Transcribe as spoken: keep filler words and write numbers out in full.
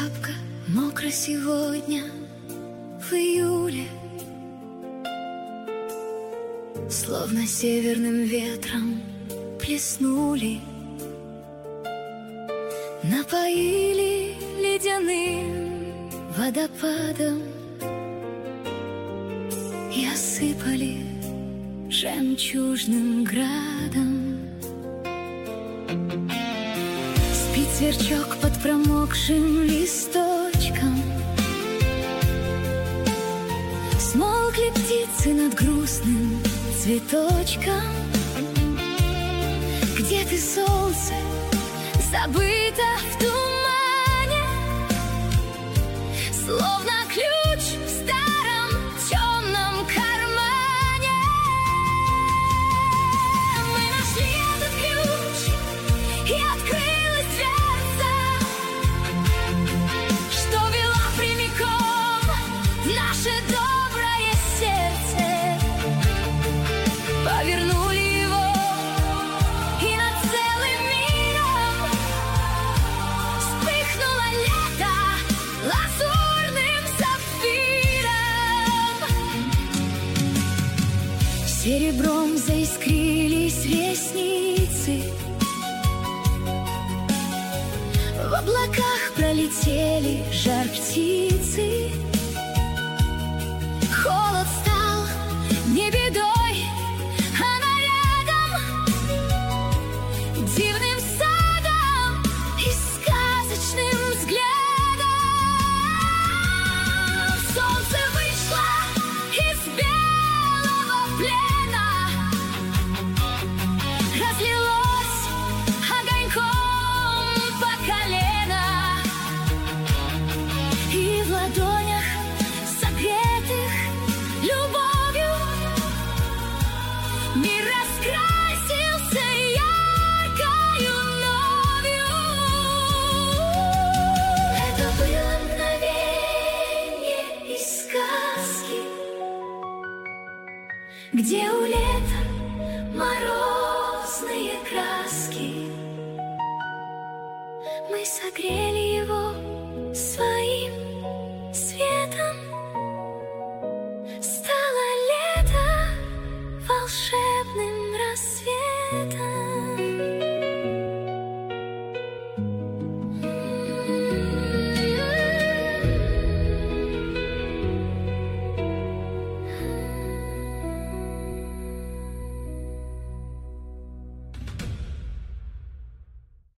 шапка мокра сегодня в июле, словно северным ветром плеснули, напоили ледяным водопадом и осыпали жемчужным градом. Спит сверчок под промокшим листочком, смолкли птицы над грустным цветочком. Где ты, солнце, забыто в тумане, словно ключ в старом темном кармане. Мы нашли этот ключ, и открылась дверца, что вела прямиком в наше доброе сердце. Повернули его, и над целым миром вспыхнуло лето лазурным сапфиром. Серебром заискрились ресницы, в облаках пролетели жар птицы. Холод стал не бедой, а нарядом, дивным садом и сказочным взглядом. Солнце вышло из белого плена, разлилось огоньком по колено, и в ладонях, согретых любовью, мир раскрасился яркою новью. Это было мгновенье из сказки, где у лета